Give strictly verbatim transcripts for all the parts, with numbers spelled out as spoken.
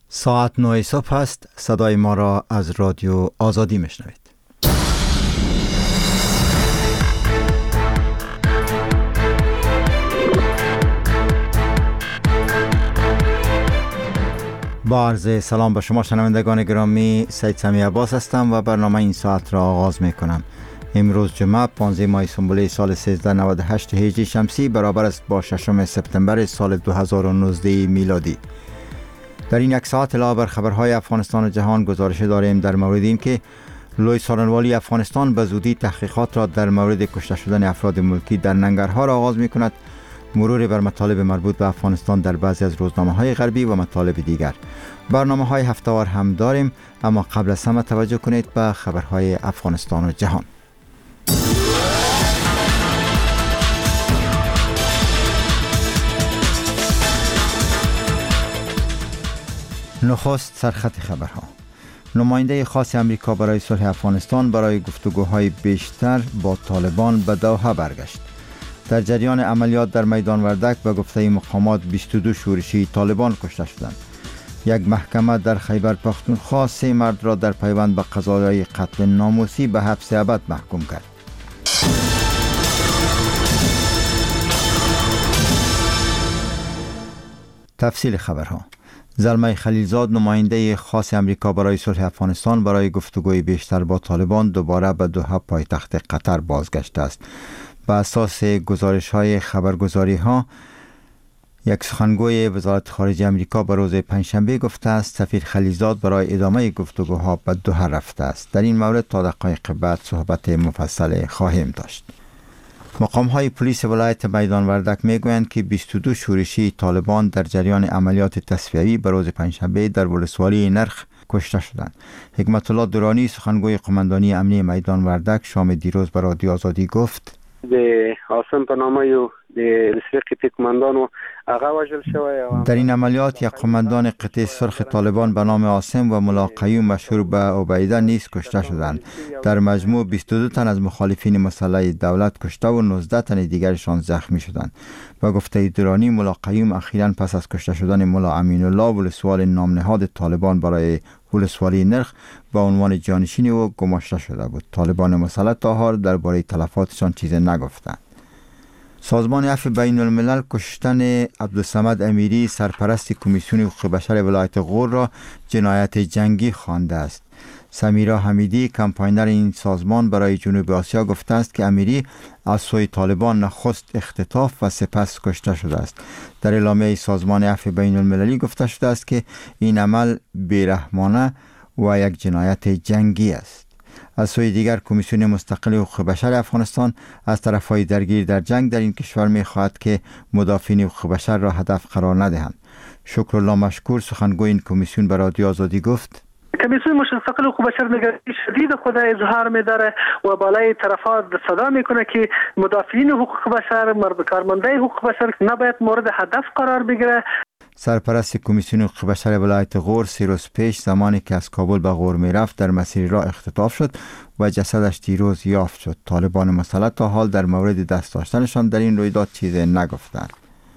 ساعت نه صبح است. صدای ما را از رادیو آزادی میشنوید. با عرض سلام به شما شنوندگان گرامی، سید سمی عباس هستم و برنامه این ساعت را آغاز می کنم. امروز جمعه پانزده ماه سنبوله سال سیزده نود و هشت هجری شمسی برابر است با ششم سپتامبر سال دو هزار و نوزده میلادی. در این یک ساعت علاوه بر خبرهای افغانستان و جهان گزارش داریم در مورد این که لوی سارنوالی افغانستان به زودی تحقیقات را در مورد کشته شدن افراد ملکی در ننگرهار آغاز می کند، مرور بر مطالب مربوط به افغانستان در بعضی از روزنامه‌های غربی و مطالب دیگر. برنامه‌های هفته‌وار هم داریم، اما قبل از همه توجه کنید به خبرهای افغانستان و جهان. نخست سرخط خبرها. نماینده خاص امریکا برای صلح افغانستان برای گفتگوهای بیشتر با طالبان به دوحه برگشت. در جریان عملیات در میدان وردک به گفته مقامات بیست و دو شورشی طالبان کشته شدند. یک محکمه در خیبر پختونخوا سه مرد را در پیوند به قضایای قتل ناموسی به حبس ابد محکوم کرد. تفصیل خبرها. زلمه خلیلزاد نماینده خاص امریکا برای صلح افغانستان برای گفتگوی بیشتر با طالبان دوباره به دوحه پایتخت قطر بازگشته است. بر اساس گزارش‌های خبرگزاری ها، یک سخنگوی وزارت خارجه امریکا به روز پنجشنبه گفته است سفیر خلیلزاد برای ادامه گفتگوها به دوحه رفته است. در این مورد تا دقایق بعد صحبت مفصل خواهیم داشت. مقام‌های پلیس ولایت میدان وردک میگویند که بیست و دو شورشی طالبان در جریان عملیات تصفیه‌ای به روز پنجشنبه در ولسوالی نرخ کشته شدند. حکمت الله درانی سخنگوی قماندانی امنیه میدان وردک شام دیروز به رادیو آزادی گفت: در این عملیات یک قماندان قطع سرخ طالبان به نام عاصم و ملا قیوم مشهور به عبیده نیز کشته شدند. در مجموع بیست و دو تن از مخالفین مسلح دولت کشته و نوزده تن دیگرشان زخمی شدند. با گفته درانی، ملا قیوم اخیراً پس از کشته شدن ملا امین الله ولسوال نامنهاد طالبان برای ولسوالی نرخ با عنوان جانشین او گماشته شده بود. طالبان مسلح تا حال درباره تلفاتشان چیزی نگفتند. سازمان عفو بین الملل کشتن عبدالصمد امیری سرپرست کمیسیون حقوق بشر ولایت غور را جنایت جنگی خوانده است. سمیرا حمیدی کمپاینر این سازمان برای جنوب آسیا گفته است که امیری از سوی طالبان نخست اختطاف و سپس کشته شده است. در اعلامیه سازمان عفو بین المللی گفته شده است که این عمل بیرحمانه و یک جنایت جنگی است. از سوی دیگر کمیسیون مستقل حقوق بشر افغانستان از طرفهای درگیر در جنگ در این کشور می خواهد که مدافعین حقوق بشر را هدف قرار ندهند. شکرالله مشکور سخنگوی این کمیسیون به رادیو آزادی گفت: کمیسیون مستقل حقوق بشر نگرانی شدید خود اظهار می‌داره و بالای طرفات صدا میکنه که مدافعین حقوق بشر، کارمندای حقوق بشر نباید مورد هدف قرار بگیره. سرپرست کمیسیون حقوق بشر ولایت غور سه روز پیش زمانی که از کابل به غور میرفت در مسیر راه اختطاف شد و جسدش دیروز یافت شد. طالبان مسلح تا حال در مورد دست داشتنشان در این رویداد چیزی نگفتند.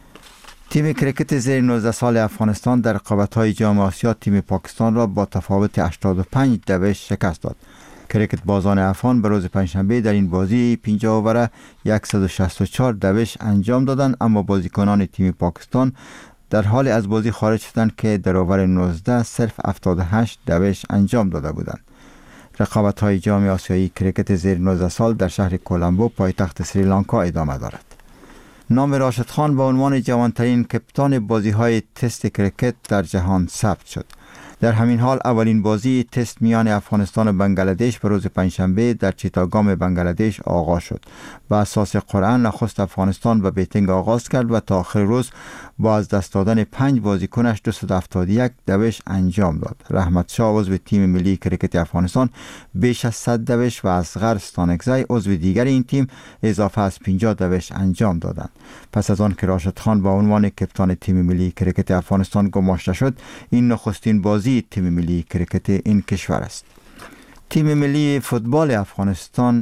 تیم کرکت زیر نوزده سال افغانستان در رقابت‌های جام آسیا تیم پاکستان را با تفاوت هشتاد و پنج دوش شکست داد. کرکت بازان افغان به روز پنجشنبه در این بازی پنجاه اووره صد و شصت و چهار دوش انجام دادند، اما بازیکنان تیم پاکستان در حال از بازی خارج شدند که در اوور نوزده صرف هفتاد و هشت دوش انجام داده بودند. رقابت‌های جام آسیایی کرکت زیر نوزده سال در شهر کولمبو پایتخت سریلانکا ادامه دارد. نام راشد خان به عنوان جوانترین کپتان بازی‌های تست کرکت در جهان ثبت شد. در همین حال اولین بازی تست میان افغانستان و بنگلادش به روز پنجشنبه در چیتاگام بنگلادش آغاز شد. با اساس قرعه نخست افغانستان به بیتینگ آغاز کرد و تا آخر روز با از دست دادن پنج بازیکنش دویست و هفتاد و یک دوش انجام داد. رحمت شاه عضو تیم ملی کرکت افغانستان بیش از صد دوش و اصغر ستانکزی عضو دیگر این تیم اضافه از پنجاه دوش انجام دادند. پس از آن که راشد خان با عنوان کپتان تیم ملی کرکت افغانستان گماشته شد، این نخستین بازی تیم ملی کرکت این کشور است. تیم ملی فوتبال افغانستان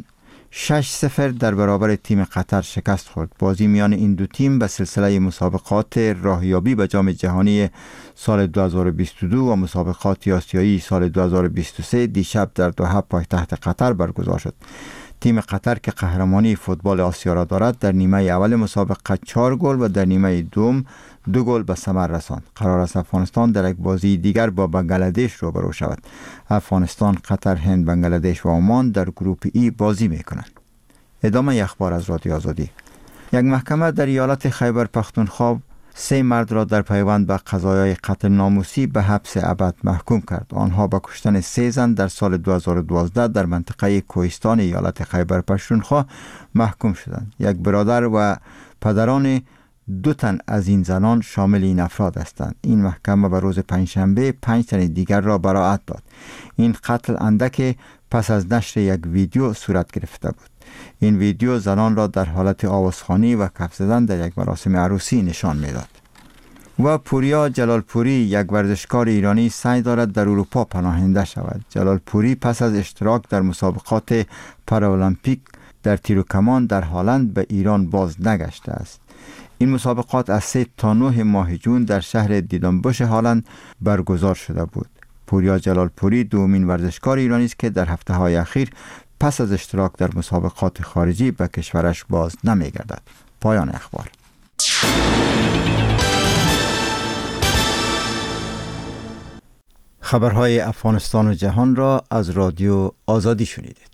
شش صفر در برابر تیم قطر شکست خورد. بازی میان این دو تیم به سلسله مسابقات راهیابی به جام جهانی سال دو هزار و بیست و دو و مسابقات آسیایی سال دو هزار و بیست و سه دیشب در دوحه پایتخت قطر برگزار شد. تیم قطر که قهرمانی فوتبال آسیا را دارد در نیمه اول مسابقه چهار گل و در نیمه دوم دو گل به ثمر رساند. قرار است افغانستان در یک بازی دیگر با بنگلادش روبرو شود. افغانستان، قطر، هند، بنگلادش و عمان در گروپ ای بازی میکنند. ادامه اخبار از رادیو آزادی. یک محکمه در ایالت خیبر پختونخوا سه مرد را در پیوند به قضایای قتل ناموسی به حبس ابد محکوم کرد. آنها به کشتن سه زن در سال دو هزار و دوازده در منطقه کوهستان ایالت خیبر پختونخوا محکوم شدند. یک برادر و پدران دو تن از این زنان شامل این افراد هستند. این محکمه به روز پنجشنبه پنج تن دیگر را براءت داد. این قتل اندک پس از نشر یک ویدیو صورت گرفته بود. این ویدیو زنان را در حالت آوازخوانی و کف زدن در یک مراسم عروسی نشان میداد. و پوریا جلالپوری، یک ورزشکار ایرانی، سعی دارد در اروپا پناهنده شود. جلالپوری پس از اشتراک در مسابقات پارالمپیک در تیر و کمان در هلند به ایران باز نگشته است. این مسابقات از سه تا نه ماه جون در شهر دیدنبوش هلند برگزار شده بود. پوریا جلالپوری دومین ورزشکار ایرانی است که در هفته های اخیر پس از اشتراک در مسابقات خارجی به کشورش باز نمیگردد. پایان اخبار. خبرهای افغانستان و جهان را از رادیو آزادی شنیدید.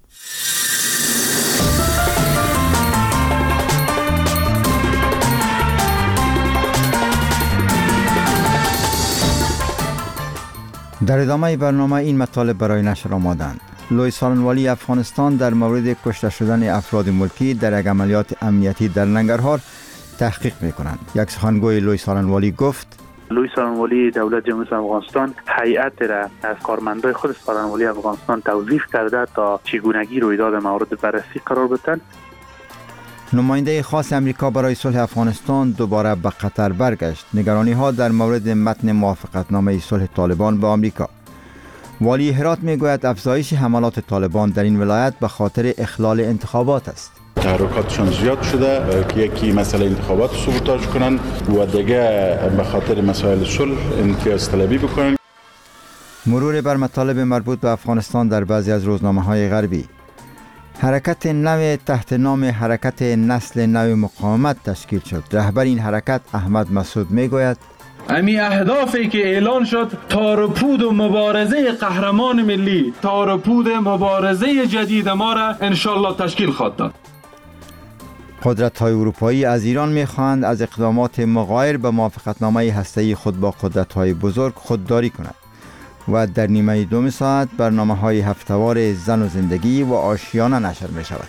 در ادامه برنامه این مطالب برای نشر آمادند. لوی سالنوالی افغانستان در مورد کشته شدن افراد ملکی در یک عملیات امنیتی در ننگرهار تحقیق می‌کنند. یک سخنگوی لوی سالنوالی گفت: لوی سالنوالی دولت جمهوری افغانستان هیئت را از کارمندای خود سالنوالی افغانستان توظیف کرده تا چگونگی رویداد مورد بررسی قرار بدهند. نماینده خاص امریکا برای صلح افغانستان دوباره به قطر برگشت. نگرانی ها در مورد متن موافقتنامه صلح طالبان با آمریکا. والی هرات میگوید افزایش حملات طالبان در این ولایت به خاطر اخلال انتخابات است. تحرکاتشان زیاد شده که یکی مسئله انتخابات سبوتاژ کنن و دیگه به خاطر مسائل صلح امتیاز طلبی بکنن. مرور بر مطالب مربوط به افغانستان در بعضی از روزنامه‌های غربی. حرکت نو تحت نام حرکت نسل نو مقاومت تشکیل شد. رهبر این حرکت احمد مسعود میگوید: امی اهدافی که اعلان شد تار و پود و مبارزه قهرمان ملی، تار و پود مبارزه جدید ما را انشالله تشکیل خواهد داد. قدرت‌های اروپایی از ایران می‌خواهند از اقدامات مغایر به موافقتنامه هسته‌ای خود با قدرت‌های بزرگ خودداری کند. و در نیمه دوم ساعت برنامه‌های هفته‌وار زن و زندگی و آشیانه نشر می‌شود.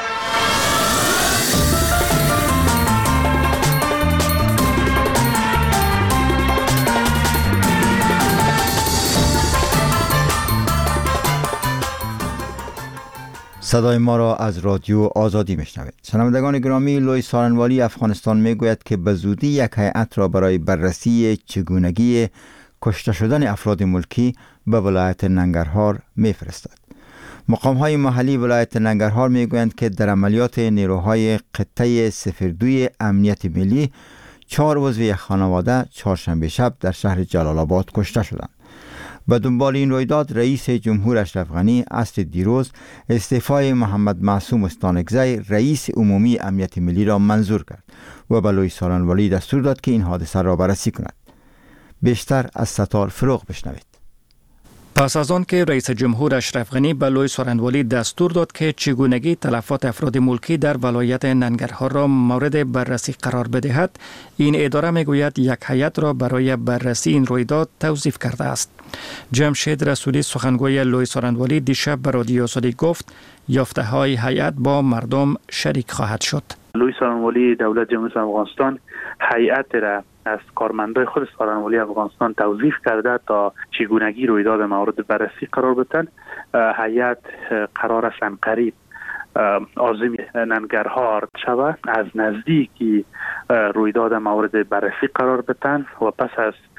صدای ما را از رادیو آزادی میشنوید. شنوندگان گرامی، لوی سالنوالی افغانستان میگوید که به زودی یک هیئت را برای بررسی چگونگی کشته شدن افراد ملکی به ولایت ننگرهار میفرستد. مقام‌های محلی ولایت ننگرهار میگویند که در عملیات نیروهای قطعه صفر دو امنیت ملی چهار عضو یک خانواده چهارشنبه شب در شهر جلال آباد کشته شدند. به دنبال این رویداد رئیس جمهور اشرف غنی عصر دیروز استعفای محمد معصوم استانکزی رئیس عمومی امنیت ملی را منظور کرد و به لوی سالنوالی دستور داد که این حادثه را بررسی کند. بیشتر از ستار فروغ بشنوید. پس از آن که رئیس جمهور اشرف غنی به لوی سالنوالی دستور داد که چگونگی تلفات افراد ملکی در ولایت ننگرهار را مورد بررسی قرار بدهد، این اداره میگوید یک هیئت را برای بررسی این رویداد توظیف کرده است. جمشید رسولی سخنگوی لوی سالنوالی دیشب به رادیو آزادی گفت یافته های هیئت با مردم شریک خواهد شد. لوی سالنوالی دولت جمهوری افغانستان هیئت را از کارمندای خود سالنوالی افغانستان توظیف کرده تا چگونگی رویداد مورد بررسی قرار بدهند. هیئت قرار است عنقریب عازم ننگرهار شود، از نزدیکی رویداد مورد بررسی قرار بدهند و پس از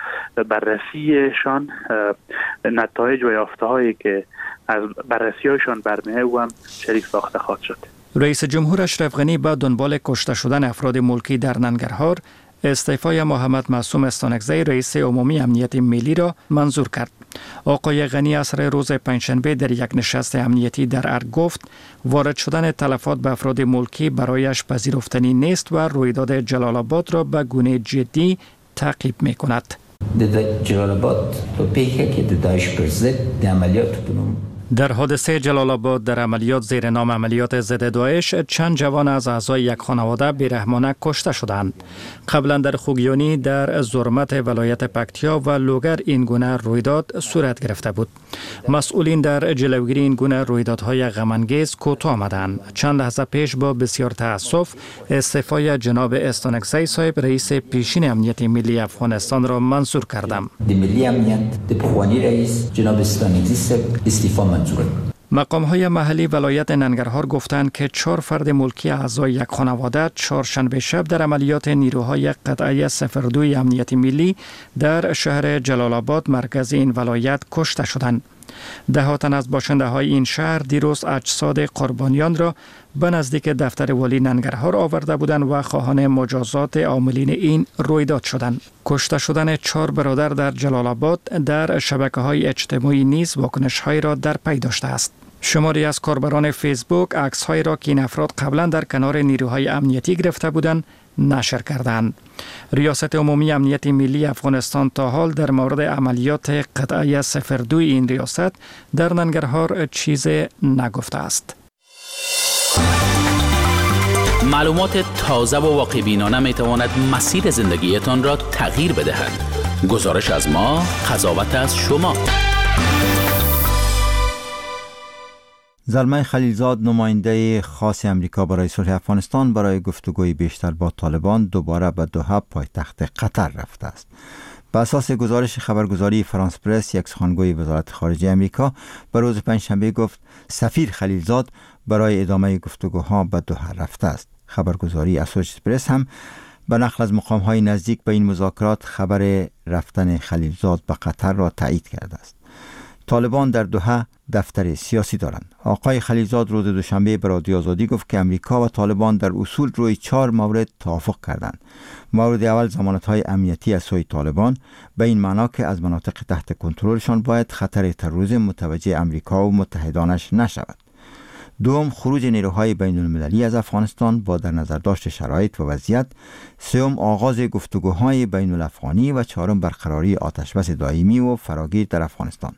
بررسیشان نتایج و یافته هایی که از بررسی هایشان برمیه و هم شریک ساخته خواهد شد. رئیس جمهور اشرف غنی با دنبال کشته شدن افراد ملکی در ننگرهار استعفای محمد معصوم استانکزی رئیس عمومی امنیت ملی را منظور کرد. آقای غنی عصر روز پنجشنبه در یک نشست امنیتی در ارگ گفت وارد شدن تلفات به افراد ملکی برایش پذیرفتنی نیست و رویداد جلال آباد را به گونه جدی تعقیب می کند. جلال آباد تو پیکه که داعش پر ضد عملیات بنوم. در حادثه جلال آباد در عملیات زیر نام عملیات ضد داعش چند جوان از اعضای یک خانواده بیرحمانه کشته شدند. قبلا در خوگیانی در زرمت ولایت پکتیا و لوگر این گونه رویداد صورت گرفته بود. مسئولین در جلوگیری این گونه رویدادهای غم‌انگیز کوتاه آمدند. چند لحظه پیش با بسیار تأسف استعفای جناب استانکزی صاحب رئیس پیشین امنیت ملی افغانستان را منظور کردم. ملی امنیت دپخوانی رئیس جناب استانکزی صاحب استعفا مقام های محلی ولایت ننگرهار گفتند که چهار فرد ملکی اعضای یک خانواده چهارشنبه شب در عملیات نیروهای قطعه صفر دو امنیت ملی در شهر جلال آباد مرکز این ولایت کشته شدند. ده تن از باشنده های این شهر دیروز اجساد قربانیان را به نزدیک دفتر والی ننگرهار آورده بودند و خواهان مجازات عاملین این رویداد شدند. کشته شدن چهار برادر در جلال آباد در شبکه های اجتماعی نیز واکنش های را در پی داشته است. شماری از کاربران فیسبوک عکس های را که این افراد قبلا در کنار نیروهای امنیتی گرفته بودند نشر کردند. ریاست عمومی امنیت ملی افغانستان تا حال در مورد عملیات قطعه صفر دو این ریاست در ننگرهار چیزی نگفته است. معلومات تازه و واقع بینانه می تواند مسیر زندگیتان را تغییر بدهد. گزارش از ما، قضاوت از شما. زلمه خلیلزاد نماینده خاص امریکا برای صلح افغانستان برای گفتگوی بیشتر با طالبان دوباره به دوحه پایتخت قطر رفته است. بر اساس گزارش خبرگزاری فرانس پرس، یک سخنگوی وزارت خارجه امریکا به روز پنجشنبه گفت سفیر خلیلزاد برای ادامه گفتگوها به دوحه رفته است. خبرگزاری اسوشییتد پرس هم به نقل از مقام‌های نزدیک به این مذاکرات خبر رفتن خلیلزاد به قطر را تایید کرده است. طالبان در دوحه دفتر سیاسی دارند. آقای خلیلزاد روز دوشنبه به رادیو آزادی گفت که امریکا و طالبان در اصول روی چهار مورد توافق کردند. مورد اول ضمانت‌های امنیتی از سوی طالبان، به این معنا که از مناطق تحت کنترلشان باید خطر تروریسم متوجه امریکا و متحدانش نشود. دوم، خروج نیروهای بین المللی از افغانستان با در نظر داشت شرایط و وضعیت. سوم، آغاز گفتگوهای بین الافغانی و چهارم، برقراری آتشبس دائمی و فراگیر در افغانستان.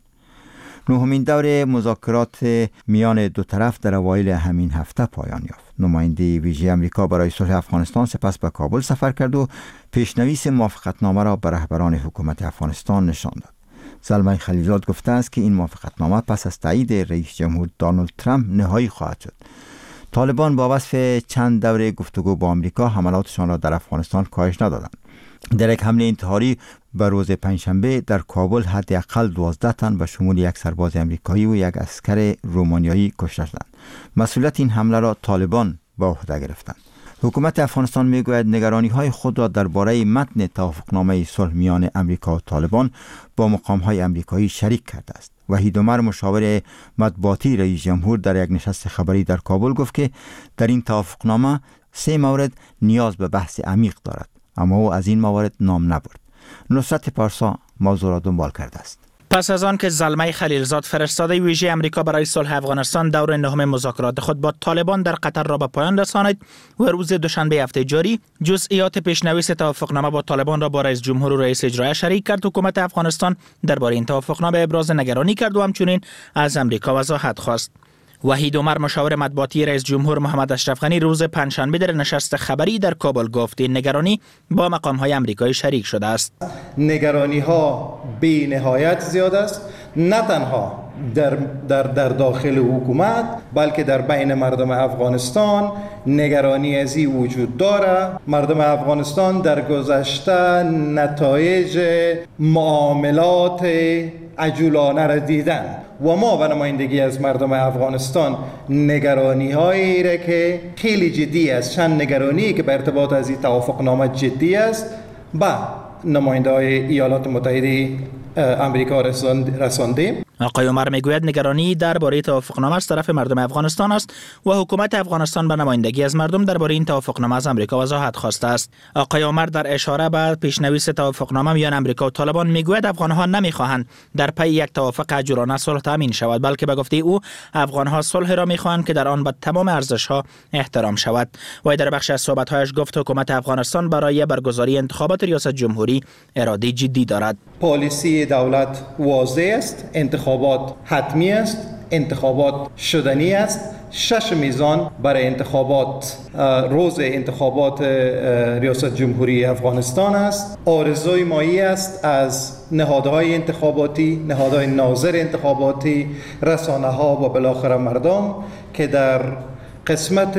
نهمین دور مذاکرات میان دو طرف در اوایل همین هفته پایان یافت. نماینده ویژه امریکا برای صلح افغانستان سپس به کابل سفر کرد و پیشنویس موافقتنامه را به رهبران حکومت افغانستان نشان داد. زلمه خلیلزاد گفته است که این موافقتنامه پس از تایید رئیس جمهور دونالد ترامپ نهایی خواهد شد. طالبان با وصف چند دوره گفتگو با امریکا حملاتشان را در افغانستان کاهش ندادند. در یک حمله انتحاری به روز پنجشنبه در کابل حداقل دوازده تن به شمول یک سرباز امریکایی و یک عسکر رومانیایی کشته شدند. مسئولیت این حمله را طالبان به عهده گرفتند. حکومت افغانستان میگوید نگرانی‌های خود را درباره متن توافقنامه صلح میان امریکا و طالبان با مقام‌های امریکایی شریک کرده است. وحید عمر، مشاور مطبوعاتی رئیس جمهور، در یک نشست خبری در کابل گفت که در این توافقنامه سه مورد نیاز به بحث عمیق دارد، اما او از این موارد نام نبرد. نصرت پارسا موضوع را دنبال کرده است. پس از آن که زلمه خلیلزاد فرستاده ویژه امریکا برای صلح افغانستان دور نهم مذاکرات خود با طالبان در قطر را به پایان رسانید و روز دوشنبه هفته جاری جزئیات پیشنویس توافقنامه با طالبان را با رئیس جمهور و رئیس اجرایی شریک کرد، حکومت افغانستان درباره این توافقنامه ابراز نگرانی کرد و همچنین از امریکا وضاحت خواست. وحید عمر، مشاور مطبوعاتی رئیس جمهور محمد اشرف غنی، روز پنجشنبه در نشست خبری در کابل گفت این نگرانی با مقام‌های امریکایی شریک شده است. نگرانی‌ها بی نهایت زیاد است، نه تنها در, در, در داخل حکومت بلکه در بین مردم افغانستان نگرانی از این وجود داره. مردم افغانستان در گذشته نتایج معاملات عجولانه را دیدن و ما به نمایندگی از مردم افغانستان نگرانی هایی را که خیلی جدی است، چند نگرانی که به ارتباط از این توافقنامه جدی است، با نماینده های ایالات متحده امریکا رساندیم. آقای عمر میگوید نگرانی درباره توافقنامه از طرف مردم افغانستان است و حکومت افغانستان به نمایندگی از مردم درباره این توافقنامه از امریکا وضاحت خواسته است. آقای عمر در اشاره به پیشنویس توافقنامه میان امریکا و طالبان میگوید افغانها نمیخواهند در پی یک توافق اجورانه صلح تامین شود، بلکه به گفته او افغانها صلح را میخواهند که در آن به تمام ارزش‌ها احترام شود. و در بخش از صحبت‌هایش گفت حکومت افغانستان برای برگزاری انتخابات ریاست جمهوری اراده جدی دارد. پالیسی دولت واضح است، انتخابات حتمی است، انتخابات شدنی است. شش میزان برای انتخابات روز انتخابات ریاست جمهوری افغانستان است. آرزوی مایی است از نهادهای انتخاباتی، نهادهای ناظر انتخاباتی، رسانه ها و بالاخره مردم که در قسمت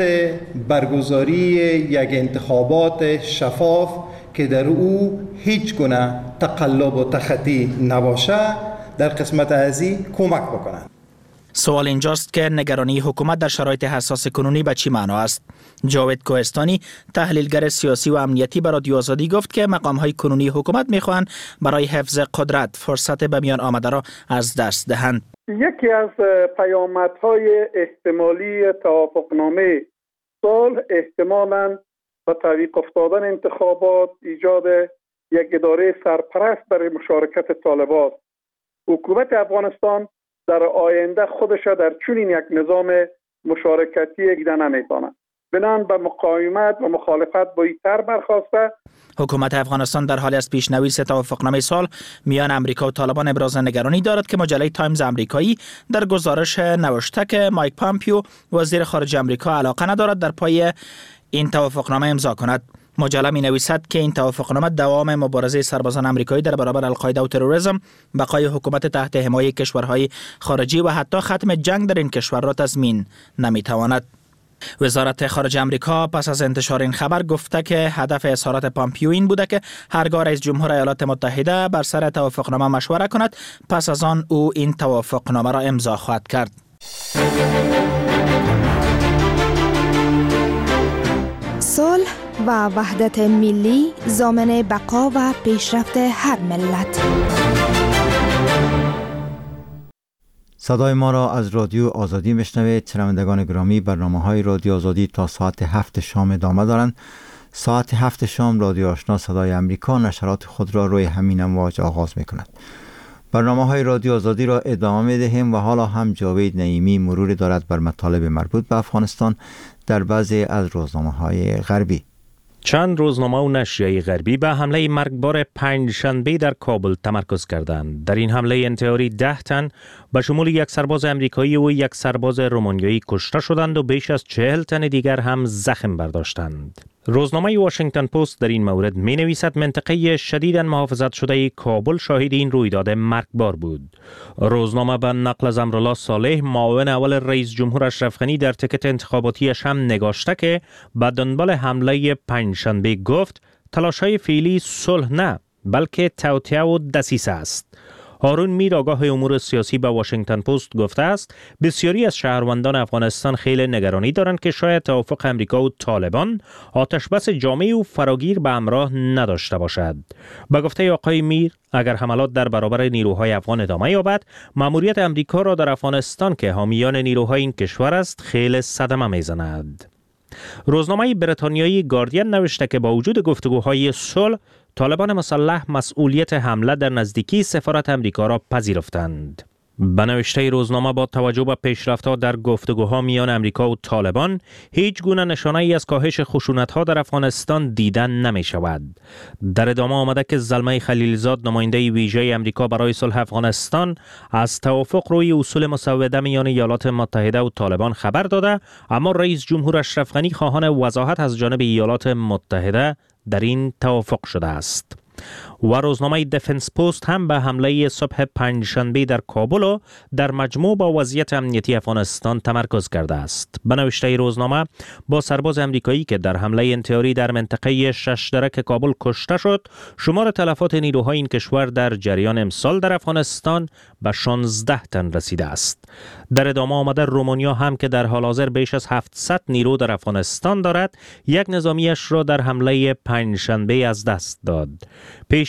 برگزاری یک انتخابات شفاف که در او هیچ گونه تقلب و تخطی نباشه در قسمت ازی کمک بکنند. سوال اینجاست که نگرانی حکومت در شرایط حساس کنونی به چی معنا است؟ جاوید کوهستانی تحلیلگر سیاسی و امنیتی به رادیو آزادی گفت که مقام‌های کنونی حکومت می‌خواهند برای حفظ قدرت فرصت به میان آمده را از دست دهند. یکی از پیامدهای احتمالی توافقنامه صلح احتمالاً با تعویق افتادن انتخابات، ایجاد یک اداره سرپرست برای مشارکت طالبان. حکومت افغانستان در آینده خودش در چنین یک نظام مشارکتی دیده نمی‌تواند. بنابراین به مقاومت و مخالفت با این طرح برخاسته. حکومت افغانستان در حالی از پیشنویس توافقنامه صلح میان امریکا و طالبان ابراز نگرانی دارد که مجله تایمز امریکایی در گزارش نوشته که مایک پامپیو وزیر خارجه امریکا علاقه ندارد در پای این توافقنامه امضا کند. مجله می نویسد که این توافقنامه دوام مبارزه سربازان امریکایی در برابر القاعده و تروریسم، بقای حکومت تحت حمایت کشورهای خارجی و حتی ختم جنگ در این کشور را تضمین نمی تواند. وزارت خارجه امریکا پس از انتشار این خبر گفته که هدف اظهارات پامپیو این بوده که هرگاه رئیس جمهور ایالات متحده بر سر توافقنامه مشوره کند، پس از آن او این توافقنامه را امضا خواهد کرد. صلح و وحدت ملی ضامن بقا و پیشرفت هر ملت. صدای ما را از رادیو آزادی میشنوید. شنوندگان گرامی، برنامه‌های رادیو آزادی تا ساعت هفت شام ادامه دارند. ساعت هفت شام رادیو آشنا صدای امریکا نشرات خود را روی همین امواج آغاز می‌کند. برنامه‌های رادیو آزادی را ادامه می‌دهیم و حالا هم جاوید نعیمی مروری دارد بر مطالب مربوط به افغانستان در بعضی از روزنامه‌های غربی. چند روزنامه و نشریه غربی به حمله مرگبار پنجشنبه در کابل تمرکز کردند. در این حمله انتحاری ده تن به شمول یک سرباز امریکایی و یک سرباز رومانیایی کشته شدند و بیش از چهل تن دیگر هم زخم برداشتند. روزنامه واشنگتن پست در این مورد می نویسد منطقه شدیداً محافظت شده کابل شاهد این رویداد مرگبار بود. روزنامه به نقل از امرالله صالح معاون اول رئیس جمهور اشرف غنی در تکت انتخاباتیش هم نگاشته که به دنبال حمله پنجشنبه گفت تلاش‌های فعلی صلح نه بلکه توطئه و دسیسه است. هارون میر آگاه امور سیاسی به واشنگتن پست گفته است بسیاری از شهروندان افغانستان خیلی نگرانی دارند که شاید توافق امریکا و طالبان آتشبس جامع و فراگیر به همراه نداشته باشد. به گفته آقای میر اگر حملات در برابر نیروهای افغان ادامه یابد، مأموریت امریکا را در افغانستان که حامیان نیروهای این کشور است خیلی صدمه میزند. روزنامه بریتانیایی گاردین نوشته که با وجود گفتگوهای صلح، طالبان مسلح مسئولیت حمله در نزدیکی سفارت امریکا را پذیرفتند. به نوشته روزنامه با توجه به پیشرفت‌ها در گفتگوها میان امریکا و طالبان، هیچ گونه نشانه‌ای از کاهش خشونت‌ها در افغانستان دیدن نمی‌شود. در ادامه آمده که زلمه خلیلزاد نماینده ویژه امریکا برای صلح افغانستان از توافق روی اصول مسوده میان ایالات متحده و طالبان خبر داده، اما رئیس جمهور اشرف غنی خواهان وضاحت از جانب ایالات متحده در این توافق شده است. و روزنامه دفنس پست هم به حمله صبح پنجشنبه در کابل و در مجموع با وضعیت امنیتی افغانستان تمرکز کرده است. به نوشته روزنامه با سرباز امریکایی که در حمله انتحاری در منطقه ششدرک کابل کشته شد، شمار تلفات نیروهای این کشور در جریان امسال در افغانستان به شانزده تن رسیده است. در ادامه آمده رومانیا هم که در حال حاضر بیش از هفتصد نیرو در افغانستان دارد، یک نظامیش را در حمله پنجشنبه از دست داد. پیش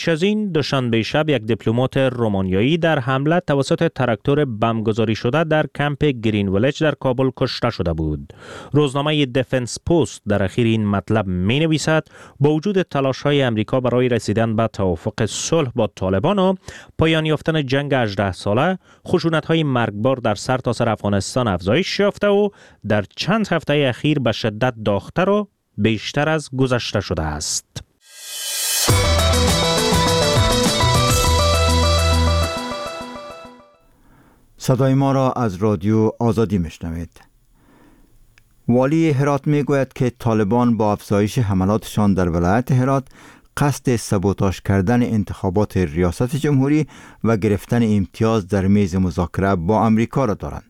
پیش از این دوشنبه شب یک دیپلمات رومانیایی در حمله توسط تراکتور بمبگذاری شده در کمپ گرین ویلج در کابل کشته شده بود. روزنامه دفنس پست در اخیر این مطلب می نویسد با وجود تلاش های امریکا برای رسیدن به توافق صلح با طالبان و پایان یافتن جنگ هجده ساله، خشونت های مرگبار در سرتاسر افغانستان افزایش یافته و در چند هفته اخیر به شدت داغ‌تر و بیشتر از گذشته شده است. صدای ما را از رادیو آزادی میشنوید. والی هرات میگوید که طالبان با افزایش حملاتشان در ولایت هرات قصد سابوتاژ کردن انتخابات ریاست جمهوری و گرفتن امتیاز در میز مذاکره با امریکا را دارند.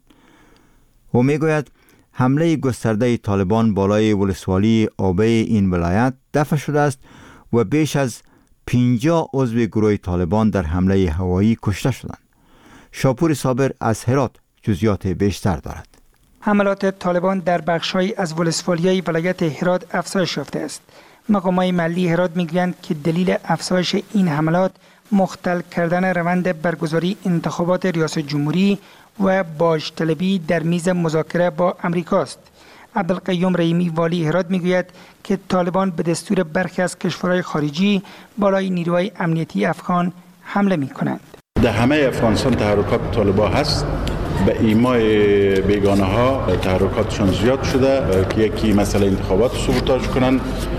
او میگوید حمله گسترده طالبان بالای ولسوالی آبی این ولایت دفع شده است و بیش از پنجاه عضو گروه طالبان در حمله هوایی کشته شدند. شاپور صابر از هرات جزئیات بیشتر دارد. حملات طالبان در بخش‌های از ولسوالی ولایت هرات افزایش یافته است. مقامات محلی هرات میگویند که دلیل افزایش این حملات مختل کردن روند برگزاری انتخابات ریاست جمهوری و باج طلبی در میز مذاکره با امریکا است. عبدالقیوم رحیمی والی هرات میگوید که طالبان به دستور برخی از کشورهای خارجی بالای نیروهای امنیتی افغان حمله میکنند. در همه افغانستان تحرکات طالبان هست. به ایمای بیگانه ها تحرکاتشون زیاد شده که یکی مسئله انتخابات سابوتاژ کنن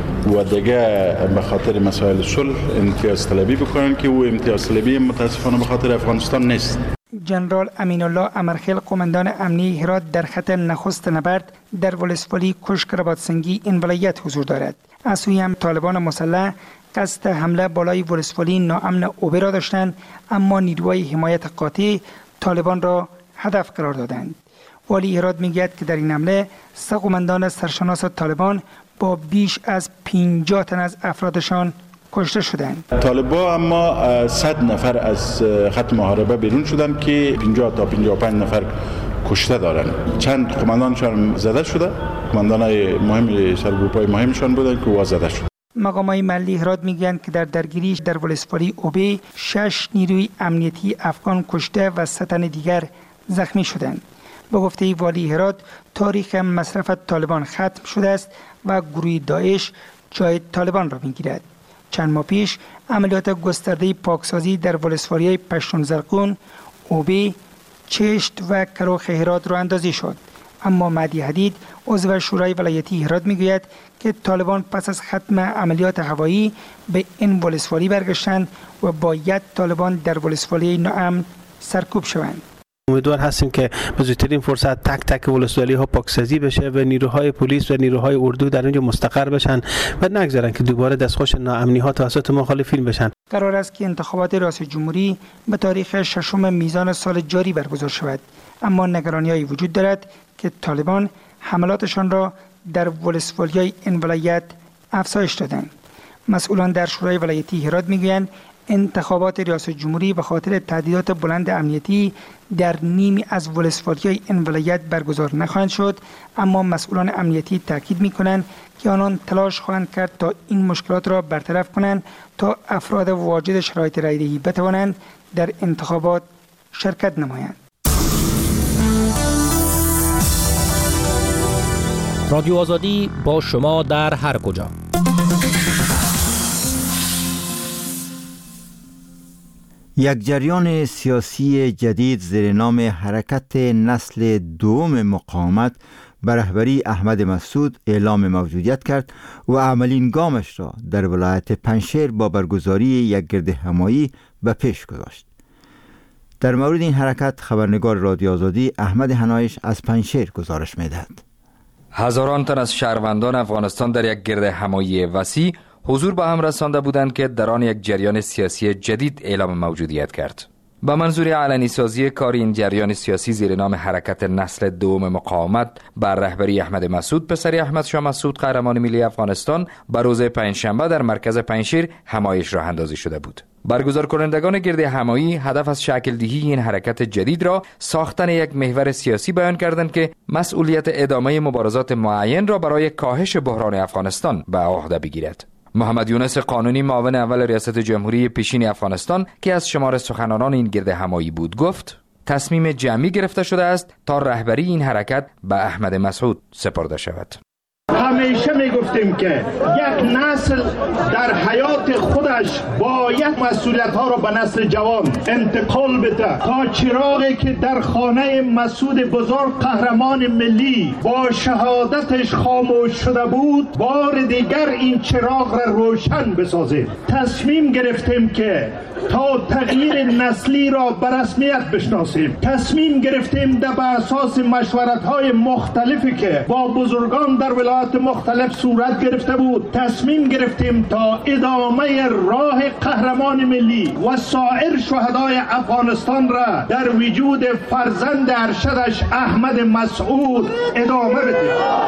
و دیگه به خاطر مسائل صلح امتیاز طلبی بکنن که او امتیاز طلبی متاسفانه به خاطر افغانستان نیست. جنرال امین الله امرخیل قماندان امنی هرات در خط نخست نبرد در ولسوالی کشک رباطسنگی این ولایت حضور دارد. از سوی هم طالبان مسلح قصد حمله بالای ولسوالی ناامن اوبه را داشتند، اما نیروهای حمایت قاطع طالبان را هدف قرار دادند. والی هرات میگوید که در این حمله سه قماندان سرشناس طالبان با بیش از پنجاه تن از افرادشان کشته شدند. طالبان اما صد نفر از خط محاربه بیرون شدند که پنجاه تا پنجاه و پنج نفر کشته دارند. چند قماندانشان زده شده، قماندانای مهم سرگروپای مهمشان بودند که وا زده شد. مقامات محلی هرات میگویند که در درگیری در ولسوالی اوبه شش نیروی امنیتی افغان کشته و سه تن دیگر زخمی شدند. با گفته والی هرات تاریخ مصرف طالبان ختم شده است و گروه داعش جای طالبان را میگیرد. چند ماه پیش عملیات گسترده پاکسازی در ولسوالی پشتون زرقون، اوبه، چشت و کراخ هرات را اندازی شد. اما مهدی حدید عضو شورای ولایتی هرات میگوید که طالبان پس از ختم عملیات هوایی به این ولسوالی برگشتند و باید طالبان در ولسوالی ناامن سرکوب شوند. امیدوار هستیم که به زودترین فرصت تک تک ولسوالی ها پاکسازی بشه و نیروهای پلیس و نیروهای اردو در اونجا مستقر بشن و نگذارن که دوباره دستخوش ناامنی ها توسط مخالفین بشن. قرار است که انتخابات ریاست جمهوری به تاریخ ششم میزان سال جاری برگزار شود، اما نگرانی‌هایی وجود دارد که طالبان حملاتشان را در ولسوالی‌های این ولایت افزایش دادند. مسئولان در شورای ولایتی هرات میگویند انتخابات ریاست جمهوری به خاطر تهدیدات بلند امنیتی در نیمی از ولسوالی‌های این ولایت برگزار نخواهند شد، اما مسئولان امنیتی تاکید می‌کنند که آنان تلاش خواهند کرد تا این مشکلات را برطرف کنند تا افراد واجد شرایط رایدهی بتوانند در انتخابات شرکت نمایند. رادیو آزادی با شما در هر کجا. یک جریان سیاسی جدید زیر نام حرکت نسل دوم مقاومت به رهبری احمد مسعود اعلام موجودیت کرد و اولین گامش را در ولایت پنجشیر با برگزاری یک گرد همایی به پیش گذاشت. در مورد این حرکت خبرنگار رادیو آزادی احمد حنایش از پنجشیر گزارش می‌دهد. هزاران تن از شهروندان افغانستان در یک گرد همایی وسیع حضور به هم رسانده بودند که در آن یک جریان سیاسی جدید اعلام موجودیت کرد. به منظور علنی سازی کار این جریان سیاسی زیر نام حرکت نسل دوم مقاومت بر رهبری احمد مسعود پسر احمد شاه مسعود قهرمان ملی افغانستان به روز پنجشنبه در مرکز پنجشیر همایش راه اندازی شده بود. برگزار کنندگان گرد همایی هدف از شکل دهی این حرکت جدید را ساختن یک محور سیاسی بیان کردند که مسئولیت ادامه مبارزات معین را برای کاهش بحران افغانستان به عهده بگیرد. محمد یونس قانونی، معاون اول ریاست جمهوری پیشین افغانستان که از شمار سخنرانان این گرد همایی بود، گفت تصمیم جمعی گرفته شده است تا رهبری این حرکت به احمد مسعود سپرده شود. همیشه می گفتیم که یک نسل در حیات خودش باید مسئولیت ها را به نسل جوان انتقال بده تا چراغی که در خانه مسعود بزرگ قهرمان ملی با شهادتش خاموش شده بود بار دیگر این چراغ را روشن بسازیم. تصمیم گرفتیم که تا تغییر نسلی را به رسمیت بشناسیم. تصمیم گرفتیم در بر اساس مشورت های مختلفی که با بزرگان در ولایات مختلف صورت گرفته بود، تصمیم گرفتیم تا ادامه راه قهرمان ملی و سایر شهدای افغانستان را در وجود فرزند ارشدش احمد مسعود ادامه بدیم.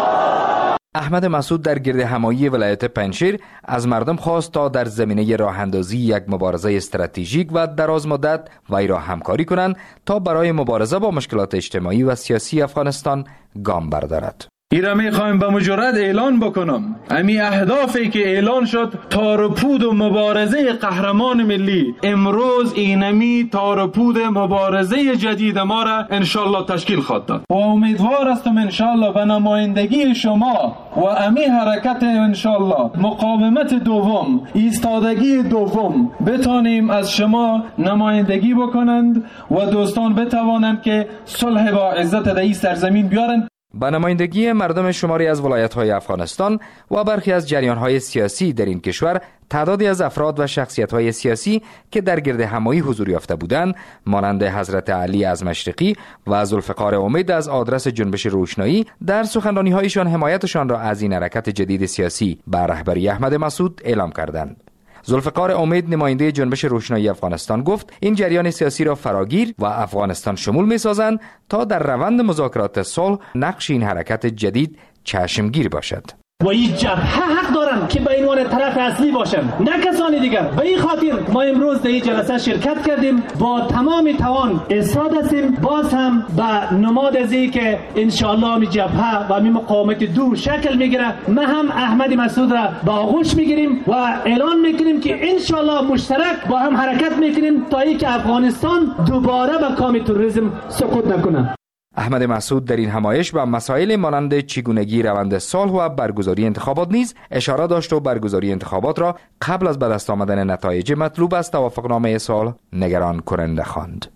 احمد مسعود در گرد همایی ولایت پنجشیر از مردم خواست تا در زمینه راه اندازی یک مبارزه استراتژیک و دراز مدت وی را همکاری کنند تا برای مبارزه با مشکلات اجتماعی و سیاسی افغانستان گام بردارد. ایره میخوایم به مجرد اعلان بکنم امی اهدافی که اعلان شد تارپود و مبارزه قهرمان ملی امروز اینمی تارپود مبارزه جدید ما را انشالله تشکیل خواهد داد و امیدوار هستم انشالله به نمایندگی شما و امی حرکت انشالله مقاومت دوم ایستادگی دوم بتانیم از شما نمایندگی بکنند و دوستان بتوانند که صلح با عزت در این سرزمین بیارند. با نمایندگی مردم شماری از ولایت‌های افغانستان و برخی از جریان‌های سیاسی در این کشور، تعدادی از افراد و شخصیت‌های سیاسی که در گرد همایی حضور یافته بودند، مانند حضرت علی از مشرقی و ذوالفقار امید از آدرس جنبش روشنایی، در سخنرانی‌هایشان حمایتشان را از این حرکت جدید سیاسی به رهبری احمد مسعود اعلام کردند. ذوالفقار امید، نماینده جنبش روشنایی افغانستان، گفت این جریان سیاسی را فراگیر و افغانستان شمول می‌سازند تا در روند مذاکرات صلح نقش این حرکت جدید چشمگیر باشد. و این جبهه حق دارن که به عنوان طرف اصلی باشن، نه کسانی دیگر. به این خاطر ما امروز در این جلسه شرکت کردیم، با تمام توان ایستاد هستیم. باز هم به نماد از این که انشاءالله می جبهه و می مقاومت دو شکل میگیره، ما هم احمد مسعود را به آغوش میگیریم و اعلان میکنیم که انشاءالله مشترک با هم حرکت میکنیم تا اینکه افغانستان دوباره به کام تروریسم سقوط نکنه. احمد مسعود در این همایش به مسائل مانند چگونگی روند صلح و برگزاری انتخابات نیز اشاره داشت و برگزاری انتخابات را قبل از به دست آمدن نتایج مطلوب از توافقنامه صلح نگران کننده خواند.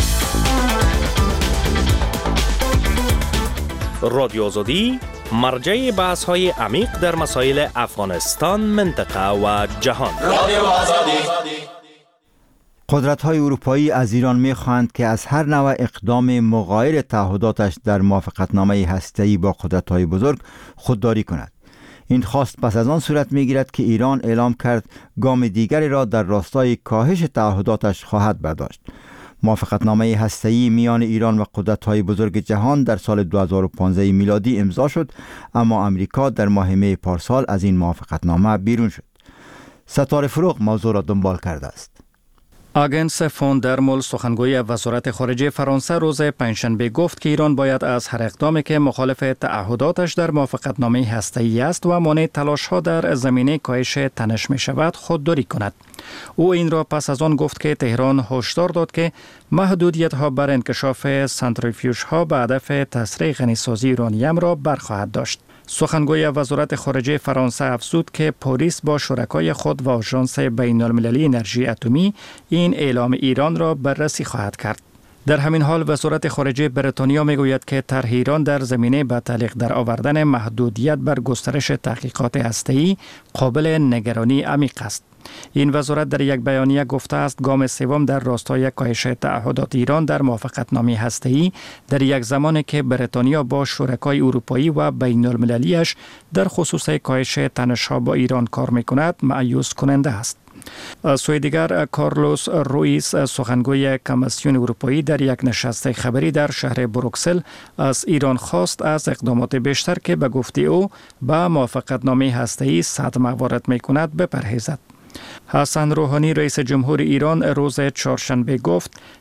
رادیو آزادی، مرجع بحث های عمیق در مسائل افغانستان، منطقه و جهان. رادیو آزادی. قدرت‌های اروپایی از ایران می‌خواهند که از هر نوع اقدام مغایر تعهداتش در موافقتنامه هسته‌ای با قدرت‌های بزرگ خودداری کند. این خواست پس از آن صورت می‌گیرد که ایران اعلام کرد گام دیگری را در راستای کاهش تعهداتش خواهد برداشت. موافقتنامه هسته‌ای میان ایران و قدرت‌های بزرگ جهان در سال دو هزار و پانزده میلادی امضا شد، اما امریکا در ماه می پارسال از این موافقتنامه بیرون شد. ستاره فروغ موضوع را دنبال کرده است. آگنس فون درمول، سخنگوی وزارت خارجه فرانسه، روز پنجشنبه گفت که ایران باید از هر اقدامی که مخالف تعهداتش در موافقتنامه هسته‌ای است و مانع تلاش‌ها در زمینه کاهش تنش می شود خودداری کند. او این را پس از آن گفت که تهران هشدار داد که محدودیت‌ها بر انکشاف سنتریفیوژها به هدف تسریع غنیسازی یورانیم را برخواهد داشت. سخنگوی وزارت خارجه فرانسه افزود که پاریس با شرکای خود و آژانس بین‌المللی انرژی اتمی این اعلام ایران را بررسی خواهد کرد. در همین حال وزارت خارجه بریتانیا میگوید که طرح ایران در زمینه به تعلیق در آوردن محدودیت بر گسترش تحقیقات هسته‌ای قابل نگرانی عمیق است. این وزارت در یک بیانیه گفته است گام سوم در راستای کاهش تعهدات ایران در موافقتنامه هسته‌ای در یک زمانی که بریتانیا با شرکای اروپایی و بین‌المللی‌اش در خصوص کاهش تنش‌ها با ایران کار می‌کند مایوس کننده است. از سوی دیگر کارلوس روئیس، سخنگوی کمیسیون اروپایی، در یک نشست خبری در شهر بروکسل از ایران خواست از اقدامات بیشتر که به گفته او به موافقتنامه هسته‌ای صدمه وارد می‌کند بپرهیزد. حسن روحانی، رئیس جمهور ایران، روز چهارشنبه گفت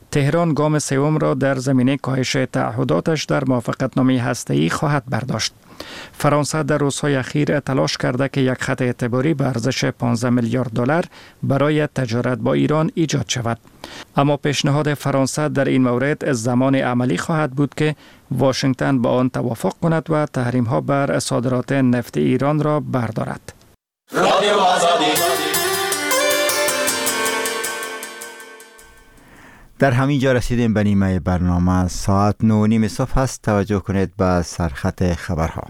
تهران گام سوم را در زمینه کاهش تعهداتش در موافقتنامه هسته‌ای خواهد برداشت. فرانسه در روزهای اخیر تلاش کرده که یک خط اعتباری به ارزش پانزده میلیارد دلار برای تجارت با ایران ایجاد شود. اما پیشنهاد فرانسه در این مورد زمان عملی خواهد بود که واشنگتن با آن توافق کند و تحریم‌ها بر صادرات نفت ایران را بردارد. در همین جا رسیدیم به نیمه برنامه. ساعت نه و نیم صبح هست. توجه کنید به سرخط خبرها.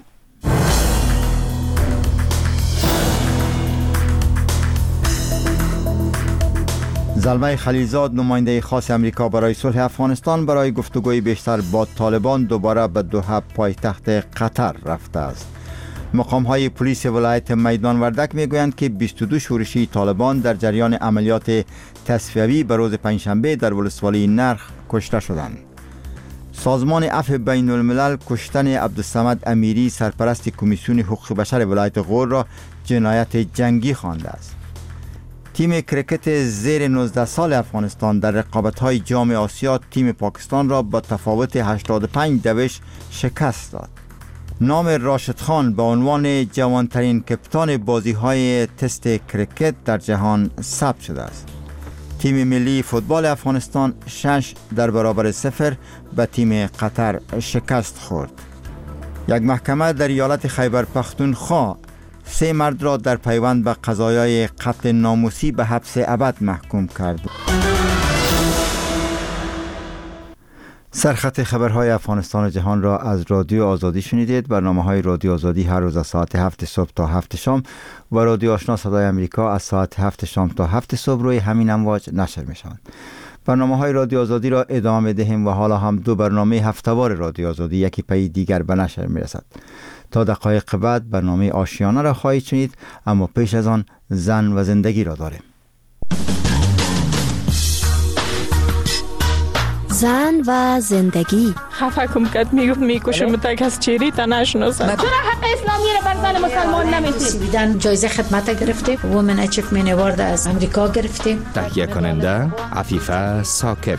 زلمه خلیلزاد، نماینده خاص امریکا برای صلح افغانستان، برای گفتگوی بیشتر با طالبان دوباره به دوحه پایتخت قطر رفته است. مقام های پلیس ولایت میدان وردک می گویند که بیست و دو شورشی طالبان در جریان عملیات تصفیوی به روز پنجشنبه در ولسوالی نرخ کشته شدند. سازمان عفو بین الملل کشتن عبدالصمد امیری، سرپرست کمیسیون حقوق بشر ولایت غور، را جنایت جنگی خوانده است. تیم کرکت زیر نوزده سال افغانستان در رقابت‌های جام آسیا تیم پاکستان را با تفاوت هشتاد و پنج دوش شکست داد. نام راشد خان به عنوان جوانترین کپتان بازی‌های تست کرکت در جهان ثبت شده است. تیم ملی فوتبال افغانستان شش در برابر صفر به تیم قطر شکست خورد. یک محکمه در ایالت خیبر پختونخوا سه مرد را در پیوند به قضایای قتل ناموسی به حبس ابد محکوم کرد. سرخط خبرهای افغانستان و جهان را از رادیو آزادی شنیدید. برنامه های رادیو آزادی هر روز از ساعت هفت صبح تا هفت شام و رادیو آشنا صدای امریکا از ساعت هفت شام تا هفت صبح روی همین امواج نشر می شوند. برنامه های رادیو آزادی را ادامه دهیم و حالا هم دو برنامه هفته‌وار رادیو آزادی یکی پی دیگر به نشر می رسد. تا دقایق بعد برنامه آشیانه را خواهید شنید، اما پیش از آن زن و زندگی را داریم. زن و زندگی. خفه کم کد میگفت میکشم تک از چیری تا نشناسم. چرا حق اسلامی را بر زن مسلمان نمیدید؟ سویدن جایزه خدمت گرفته، وومن اچیومنت اوارد از امریکا گرفته. تهیه کننده عفیفه ثاقب.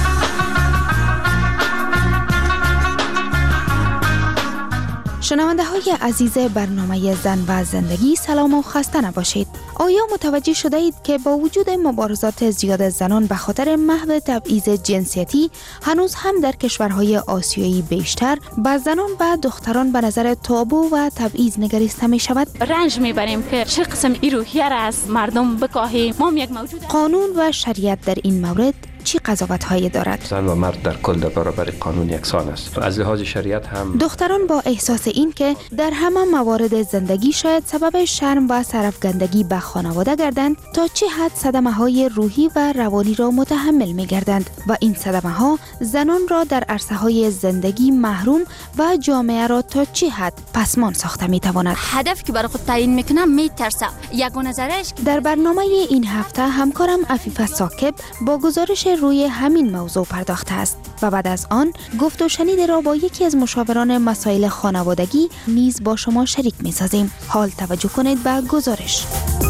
شنونده های عزیز برنامه زن و زندگی، سلام و خسته نباشید. آیا متوجه شده اید که با وجود مبارزات زیاد زنان به خاطر محو تبعیض جنسیتی، هنوز هم در کشورهای آسیایی بیشتر به زنان و دختران به نظر تابو و تبعیض نگریسته می شود؟ رنج می بریم که چه قسم ای روحیه را از مردم بکاهیم. ما یک موجود قانون و شریعت در این مورد چی قضاوت هایی دارد؟ زن و مرد در کل در برابر قانون یکسان است. از لحاظ شریعت هم دختران با احساس این که در همه موارد زندگی شاید سبب شرم و سرفکندگی به خانواده گردند، تا چه حد صدمه های روحی و روانی را متحمل می گردند و این صدمه ها زنان را در عرصه های زندگی محروم و جامعه را تا چه حد پسمان ساخته می تواند. هدف که برای خود تعیین میکنم می ترسم. یک نظرش در برنامه این هفته همکارم عفیفه ثاقب با گزارش روی همین موضوع پرداخته است و بعد از آن گفت و شنید را با یکی از مشاوران مسائل خانوادگی نیز با شما شریک می سازیم. حال توجه کنید به گزارش.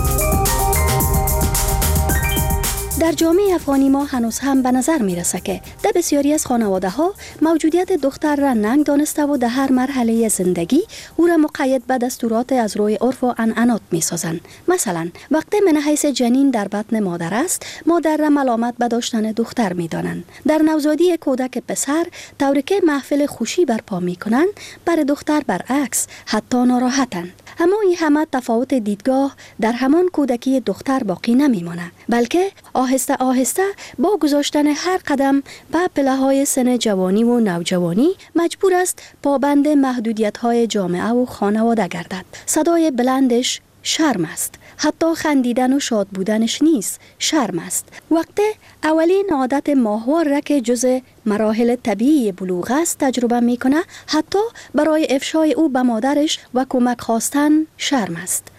در جامعه افغانی ما هنوز هم به نظر می رسه که در بسیاری از خانواده ها موجودیت دختر را ننگ دانسته و در هر مرحله زندگی او را مقید به دستورات از روی عرف و عنعنات می سازند. مثلا وقتی من حیث جنین در بطن مادر است، مادر را ملامت به داشتن دختر می دانند. در نوزادی کودک پسر طوری که محفل خوشی برپا می کنند، بر دختر برعکس حتی ناراحتند. اما این همه تفاوت دیدگاه در همان کودکی دختر باقی نمی ماند، بلکه آهسته آهسته با گذاشتن هر قدم به پله‌های سن جوانی و نوجوانی مجبور است پابند محدودیت‌های جامعه و خانواده گردد. صدای بلندش شرم است. حتی خندیدن و شاد بودنش نیست، شرم است. وقتی اولین عادت ماهوار را که جز مراحل طبیعی بلوغ است تجربه میکنه، حتی برای افشای او به مادرش و کمک خواستن شرم است.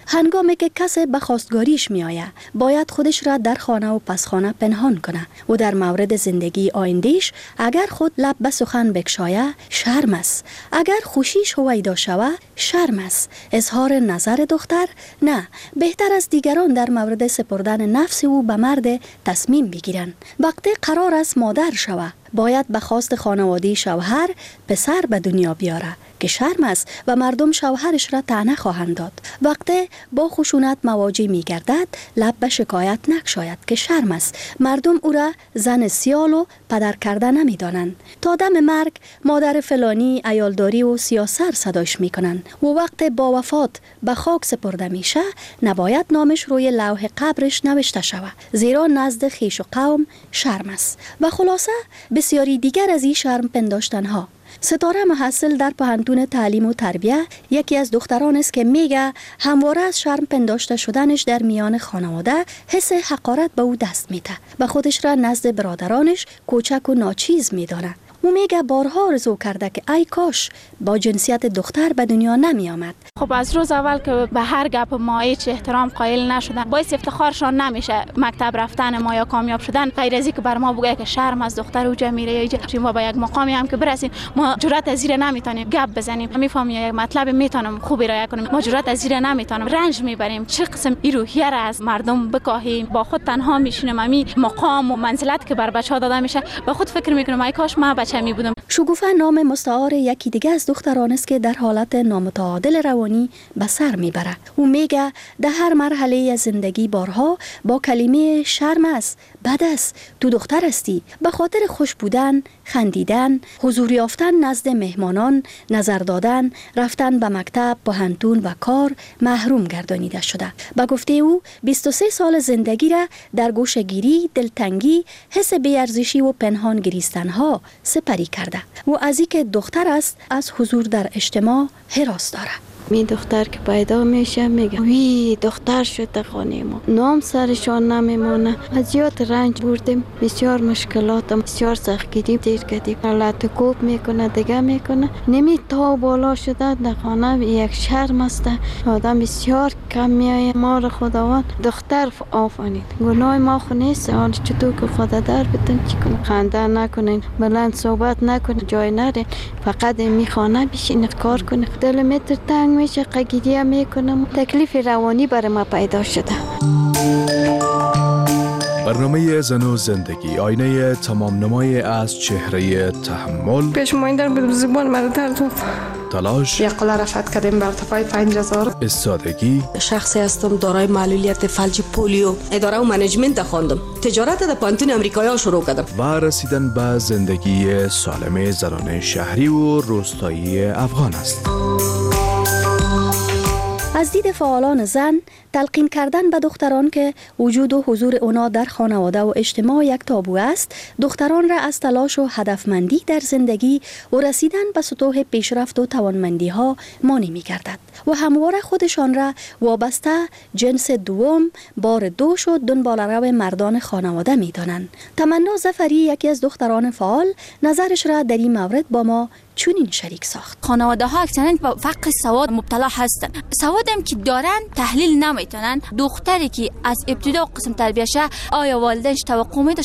هنگامی که کسی به خواستگاریش می آید باید خودش را در خانه و پس خانه پنهان کنه و در مورد زندگی آیندهش اگر خود لب به سخن بکشایه شرم است، اگر خوشیش هویدا شوه شرم است. اظهار نظر دختر نه، بهتر از دیگران در مورد سپردن نفس او به مرد تصمیم بگیرن. وقتی قرار است مادر شوه باید به خواست خانواده شوهر پسر به دنیا بیاره که شرم است و مردم شوهرش را طعنه خواهند داد. وقتی با خشونت مواجه می گردد لب به شکایت نگشاید که شرم است. مردم او را زن سیال و پدر کرده نمی دانند. تا دم مرگ مادر فلانی، عیالداری و سیاسر صداش می کنند و وقتی با وفات به خاک سپرده میشه نباید نامش روی لوح قبرش نوشته شود، زیرا نزد خیش و قوم شرم است. و خلاصه بسیاری دیگر از این شرم پنداشتن ها. ستاره محصل در پوهنتون تعلیم و تربیه یکی از دختران است که میگه همواره از شرم پنداشته شدنش در میان خانواده حس حقارت به او دست میده و خودش را نزد برادرانش کوچک و ناچیز میدانه. او میگه بارها آرزو کرده که ای کاش با جنسیت دختر به دنیا نمی آمد. خب از روز اول که به هر گپ ما هیچ احترام قائل نشدن باعث افتخارشان نمیشه مکتب رفتن ما یا کامیاب شدن، غیر از اینکه بر ما بگه که شرم از دختر اوجا میره یا اینجا ما با یک مقامی هم که برسیم ما جرأت از زیر نمیتونیم گپ بزنیم، میفهمیم یک مطلب میتونم خوبی رعایت کنیم، ما جرأت از زیر نمیتونیم، رنج میبریم. چه قسم این روحیه را از مردم بکاهیم، با خود تنها میشینیم، امی مقام و منزلت که بر بچه‌ها داده میشه با خود فکر میکنم ای کاش ما بچه می بودم. شگوفه نام مستعار یکی دیگه از دختران است که در حالت نامتعادل روانی به سر میبره. او میگه در هر مرحله از زندگی بارها با کلمه شرم است، بد است، تو دختر هستی، به خاطر خوش بودن، خندیدن، حضور یافتن نزد مهمانان، نظر دادن، رفتن به مکتب، پوهنتون و کار محروم گردانیده شده. به گفته او بیست و سه سال زندگی را در گوشه‌گیری، دلتنگی، حس بی‌ارزشی و پنهان گریستن ها سپری کرده و از اینکه دختر است از حضور در اجتماع هراس داره. می دختر که پیدا میشه میگه وی دختر شده خانه ما، نام سرشان نمیمونه. از زیاد رنج بردیم، بسیار مشکلات، بسیار سختگیری دیر کردیم. حالت کوب میکنه دیگه میکنه، نمی تا بالا شده در خانه یک شرم است. آدم بسیار کم میایه. ما را خداوند دختر آفرید، گناه ما خو نیست. حال چطور که خدا در بتون چی کنه، خنده نکنین، بلند صحبت نکنین، جای نرین، فقط می خانه بشین کار کنین. دل متر تنگ میشه، قگیری میکنم، تکلیف روانی برای ما پیدا شده. برنامه زن و زندگی، آینه تمام نمای از چهره تحمل. پیشمایندر به زبان مرتر داد. تلاش. یک قلعه رفت کردیم بر ارتفاع پنج هزار. استادگی. شخصی هستم دارای معلولیت فلج پولیو. اداره و منیجمنت خواندم. تجارت در پانتون امریکایی شروع کردم. و رسیدن به زندگی سالم زنان شهری و روستایی افغان است. از دید فعالان زن، تلقین کردن به دختران که وجود و حضور اونا در خانواده و اجتماع یک تابو است، دختران را از تلاش و هدفمندی در زندگی و رسیدن به سطوح پیشرفت و توانمندی ها مانع می گردد و همواره خودشان را وابسته جنس دوم، بار دوش و دنبال رو مردان خانواده می دانند. تمنا ظفری یکی از دختران فعال نظرش را در این مورد با ما چونین شریک ساخت. خانواده ها اکثرا با فقر سواد مبتلا هستند. سوادم که دارن تحلیل نمیتونن. دختری که از ابتدا قسم تربیت شه آیا والدینش توقع میده